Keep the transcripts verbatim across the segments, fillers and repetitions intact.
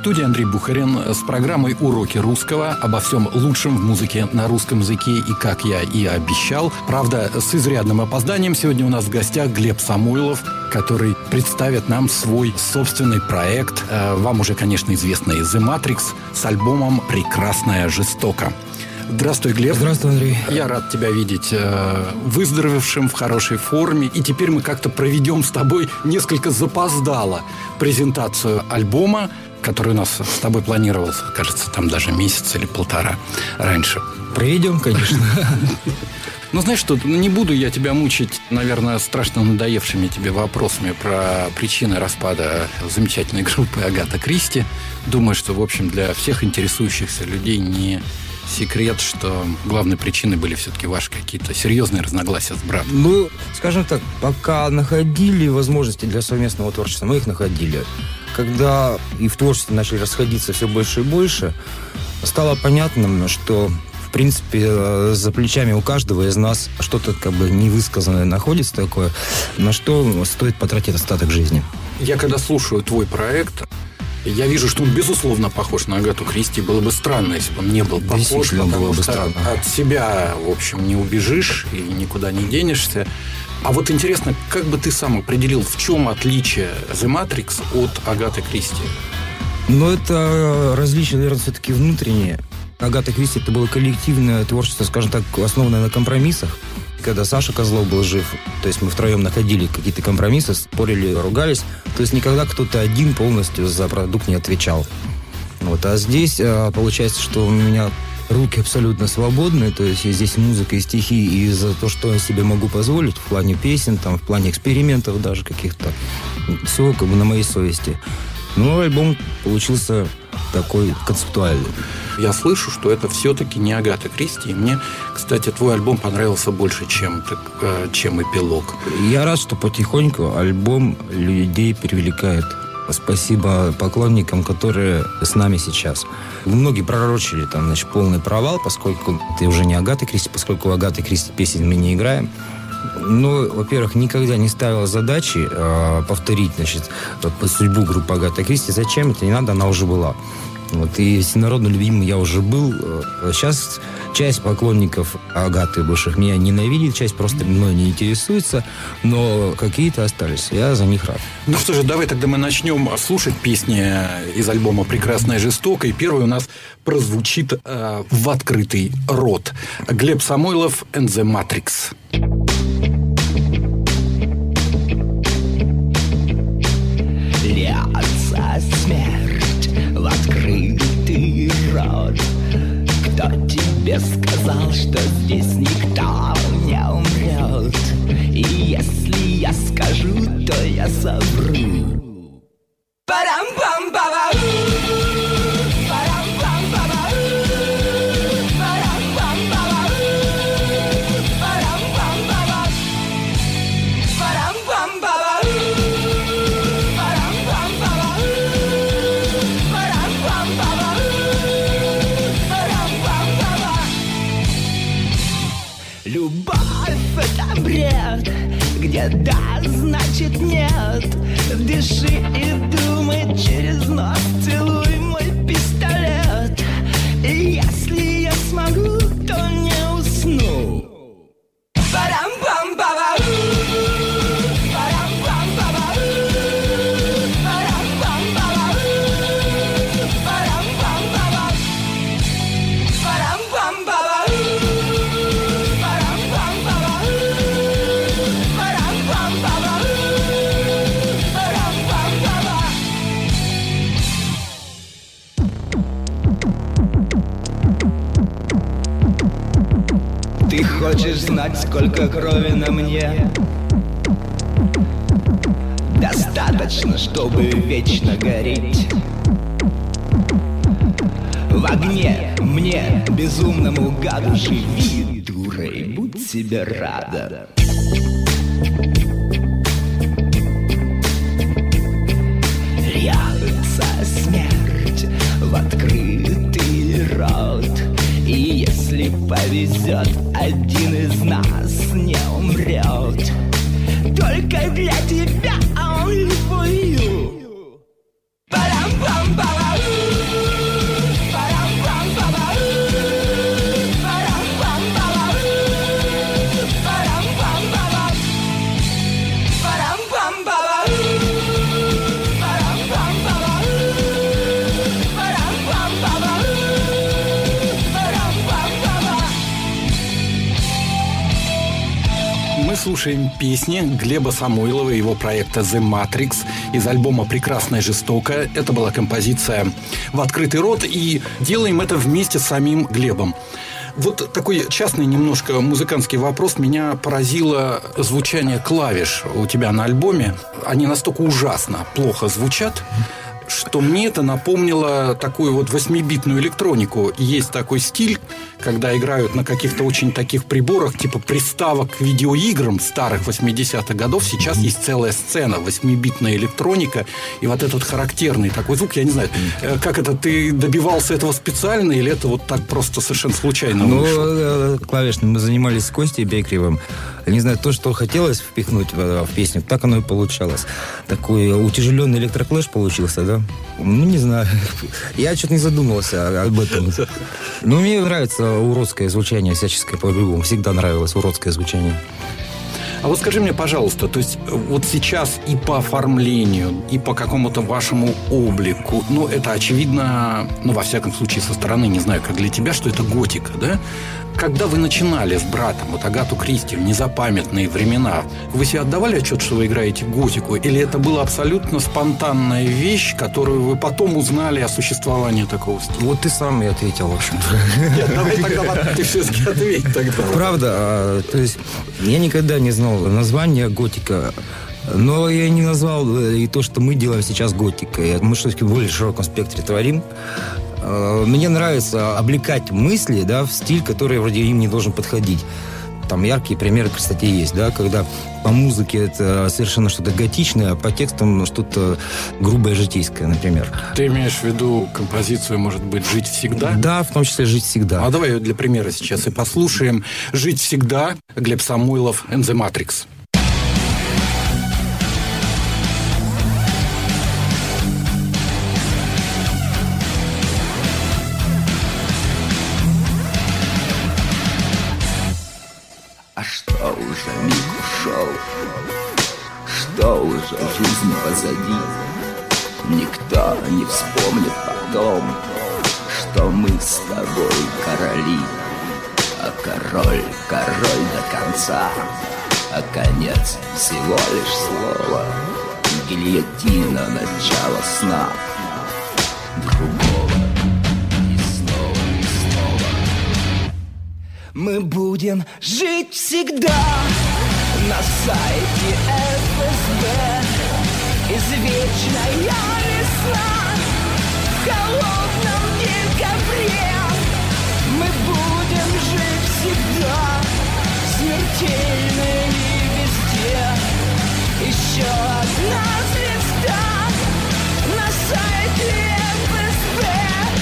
студии Андрей Бухарин с программой «Уроки русского» обо всем лучшем в музыке на русском языке и, как я и обещал. Правда, с изрядным опозданием сегодня у нас в гостях Глеб Самойлов, который представит нам свой собственный проект. Вам уже, конечно, известный The Matrix с альбомом «Прекрасная жестоко». Здравствуй, Глеб. Здравствуй, Андрей. Я рад тебя видеть э, выздоровевшим, в хорошей форме. И теперь мы как-то проведем с тобой несколько запоздало презентацию альбома, который у нас с тобой планировался, кажется, там даже месяц или полтора раньше. Проведем, конечно. Ну, знаешь что, не буду я тебя мучить, наверное, страшно надоевшими тебе вопросами про причины распада замечательной группы Агата Кристи. Думаю, что, в общем, для всех интересующихся людей не секрет, что главной причиной были все-таки ваши какие-то серьезные разногласия с братом. Ну, скажем так, пока находили возможности для совместного творчества, мы их находили. Когда и в творчестве начали расходиться все больше и больше, стало понятным, что, в принципе, за плечами у каждого из нас что-то как бы невысказанное находится такое, на что стоит потратить остаток жизни. Я когда слушаю твой проект, я вижу, что он, безусловно, похож на Агату Кристи. Было бы странно, если бы он не был похож, потому было бы что странно. От себя, в общем, не убежишь и никуда не денешься. А вот интересно, как бы ты сам определил, в чем отличие The Matrix от Агаты Кристи? Ну, это различие, наверное, все-таки внутреннее. Агата Кристи — это было коллективное творчество, скажем так, основанное на компромиссах. Когда Саша Козлов был жив, то есть мы втроем находили какие-то компромиссы, спорили, ругались. То есть никогда кто-то один полностью за продукт не отвечал. Вот. А здесь получается, что у меня руки абсолютно свободные, то есть и здесь музыка и стихи, и за то, что я себе могу позволить в плане песен, там, в плане экспериментов даже каких-то. Все как бы на моей совести. Но альбом получился такой концептуальный. Я слышу, что это все-таки не Агата Кристи. И мне, кстати, твой альбом понравился больше, чем, чем «Эпилог». Я рад, что потихоньку альбом людей привлекает. Спасибо поклонникам, которые с нами сейчас. Многие пророчили там, значит, полный провал, поскольку это уже не Агата Кристи, поскольку у Агаты Кристи песен мы не играем. Ну, во-первых, никогда не ставила задачи э, повторить, значит, судьбу группы Агата Кристи. Зачем это? Не надо, она уже была. Вот, и всенародно любимым я уже был. Сейчас часть поклонников Агаты бывших меня ненавидит, часть просто мной не интересуется, но какие-то остались. Я за них рад. Ну что же, давай тогда мы начнем слушать песни из альбома «Прекрасная жестоко». И первый у нас прозвучит э, в открытый рот. Глеб Самойлов and the Matrix. Льется смерть в открытый рот. Кто тебе сказал, что здесь никто не умрет? И если я скажу, то я совру. Парам-пам-пам-пам. Любовь — это бред, где да, значит нет. Дыши и думай через нос, целуй мой пистолет. И если я смогу, то не усну. Парам-пам-пам-пам. Ты хочешь знать, сколько крови на мне? Достаточно, чтобы вечно гореть. В огне мне, безумному гаду, живи, дурой, будь себе рада. Льется смерть в открытый рот. И если повезет, один из нас не умрет. Только для тебя, only for you. Парам-пам-пам. слушаем песни Глеба Самойлова и его проекта The Matrix из альбома «Прекрасно и жестоко». Это была композиция «В открытый рот», и делаем это вместе с самим Глебом. Вот такой частный немножко музыкантский вопрос. Меня поразило звучание клавиш у тебя на альбоме. Они настолько ужасно плохо звучат, что мне это напомнило такую вот восьмибитную электронику. Есть такой стиль, когда играют на каких-то очень таких приборах, типа приставок к видеоиграм старых восьмидесятых годов. Сейчас есть целая сцена, восьмибитная электроника, и вот этот характерный такой звук, я не знаю, как это, ты добивался этого специально, или это вот так просто совершенно случайно вышло? Ну, клавишно мы занимались с Костей Бекревым. Не знаю, то, что хотелось впихнуть в, в песню, так оно и получалось. Такой утяжеленный электроклэш получился, да? Ну, не знаю. Я что-то не задумывался об этом. Но мне нравится уродское звучание всяческое по-любому. Всегда нравилось уродское звучание. А вот скажи мне, пожалуйста, то есть вот сейчас и по оформлению, и по какому-то вашему облику, ну, это очевидно, ну, во всяком случае, со стороны, не знаю, как для тебя, что это готика, да? Когда вы начинали с братом, вот Агату Кристи, в незапамятные времена, вы себе отдавали отчет, что вы играете готику? Или это была абсолютно спонтанная вещь, которую вы потом узнали о существовании такого стиля? Вот ты сам и ответил, в общем-то. Нет, давай тогда ты все-таки ответь тогда. Правда, то есть я никогда не знал названия готика. Но я не назвал и то, что мы делаем сейчас готикой. Мы все-таки в более широком спектре творим. Мне нравится облекать мысли, да, в стиль, который вроде им не должен подходить. Там яркие примеры, кстати, есть, да, когда по музыке это совершенно что-то готичное, а по текстам что-то грубое, житейское, например. Ты имеешь в виду композицию, может быть, «Жить всегда»? Да, в том числе «Жить всегда». А давай ее для примера сейчас и послушаем. «Жить всегда», Глеб Самойлов, and The Matrix. А что уже миг ушел, что уже жизнь позади, никто не вспомнит потом, что мы с тобой короли. А король, король до конца, а конец всего лишь слово. Гильотина, начало сна другого. Мы будем жить всегда на сайте эф эс бэ. Извечная весна в холодном декабре. Мы будем жить всегда, смертельно и везде. Еще одна звезда на сайте эф эс бэ.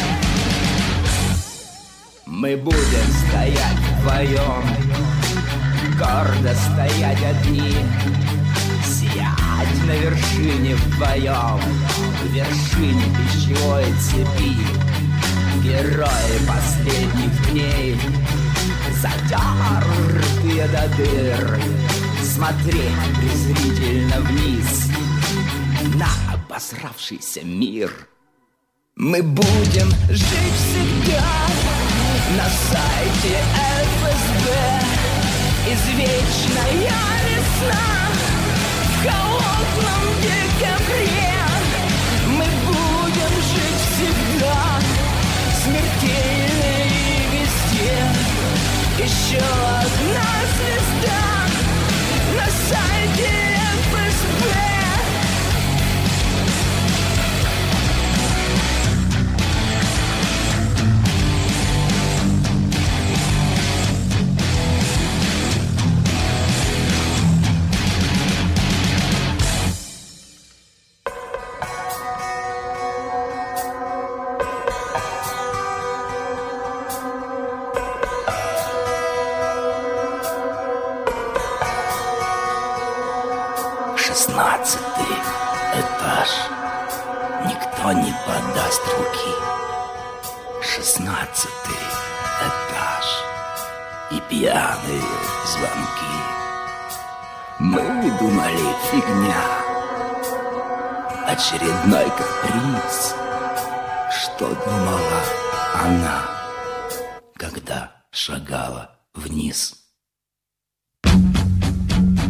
Мы будем стоять вдвоем, гордо стоять одни, сиять на вершине вдвоем, в вершине пищевой цепи. Герои последних дней, затертые до дыр, смотреть презрительно вниз на обосравшийся мир. Мы будем жить всегда на сайте эф эс бэ. Извечная весна в холодном декабре. Мы будем жить всегда, смертельно и везде. Еще одна звезда на сайте эф эс бэ. Шестнадцатый этаж. Никто не подаст руки. Шестнадцатый этаж. И пьяные звонки. Мы думали, фигня. Очередной каприз. Что думала она, когда шагала вниз?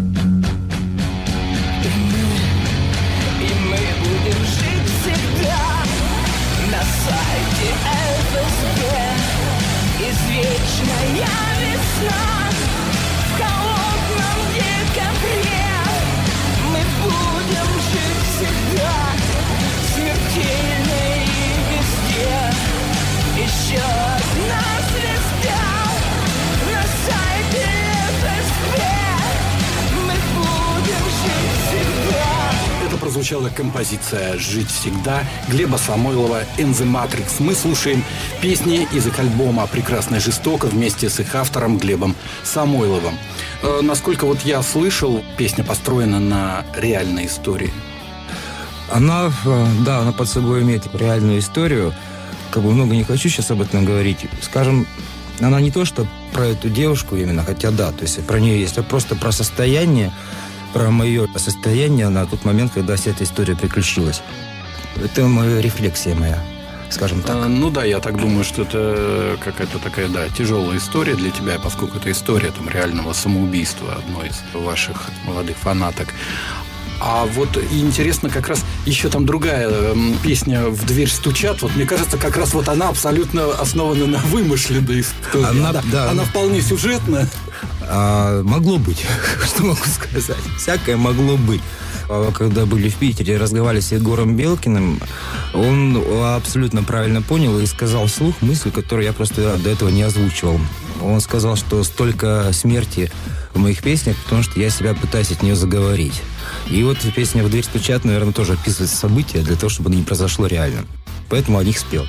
прозвучала композиция «Жить всегда» Глеба Самойлова «In the Matrix». Мы слушаем песни из их альбома «Прекрасно и жестоко» вместе с их автором Глебом Самойловым. Э, насколько вот я слышал, песня построена на реальной истории. Она, да, она под собой имеет реальную историю. Как бы много не хочу сейчас об этом говорить. Скажем, она не то, что про эту девушку именно, хотя да, то есть про нее есть, а просто про состояние, про мое состояние на тот момент, когда вся эта история приключилась. Это моя рефлексия моя, скажем так. А, ну да, я так думаю, что это какая-то такая, да, тяжелая история для тебя, поскольку это история там реального самоубийства одной из ваших молодых фанаток. А вот интересно, как раз еще там другая э, песня «В дверь стучат». Вот мне кажется, как раз вот она абсолютно основана на вымышленной истории. Она, да, да, она вполне сюжетная. А, могло быть. Что могу сказать? Всякое могло быть. Когда были в Питере, разговаривали с Егором Белкиным, он абсолютно правильно понял и сказал вслух мысль, которую я просто до этого не озвучивал. Он сказал, что столько смерти в моих песнях, потому что я себя пытаюсь от нее заговорить. И вот песня «В дверь стучат», наверное, тоже описывает события для того, чтобы это не произошло реально. Поэтому о них спел.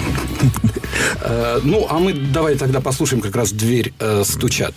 Ну, а мы давай тогда послушаем как раз «В дверь стучат».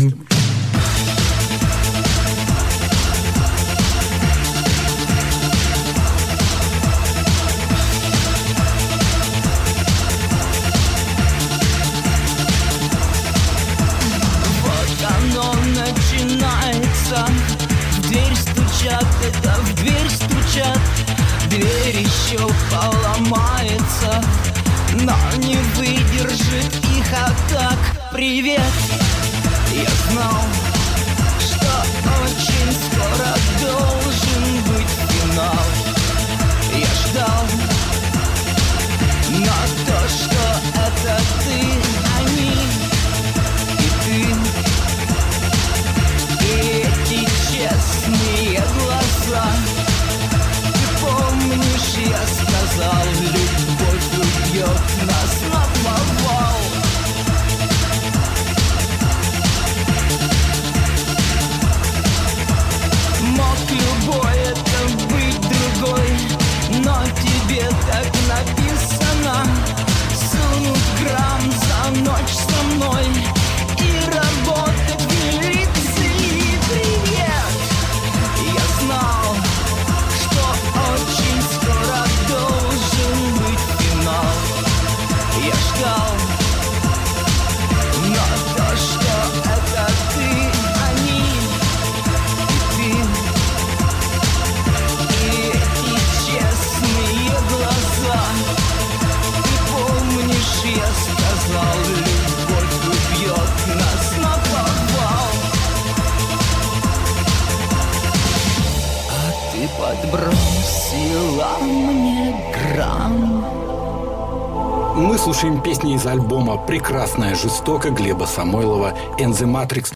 Это в дверь стучат, дверь еще поломается, но не выдержит их атак. Привет, я знал, что очень скоро должен быть финал. Я ждал, но то, что это ты, они и ты, и эти честные глаза. Ты помнишь, я сказал, любовь убьет нас на повал. Мог любой это быть другой, но тебе так написано. Сунуть грамм за ночь со мной и работать в милиции. Привет! Я знал, что очень скоро должен быть финал. Я ждал, но то, что это ты, они и ты, и эти честные глаза. Ты помнишь, я сказал, любовь убьет нас на повал. Ты подбросила мне грамм. Мы слушаем песни из альбома «Прекрасная жестоко» Глеба Самойлова «In the Matrix».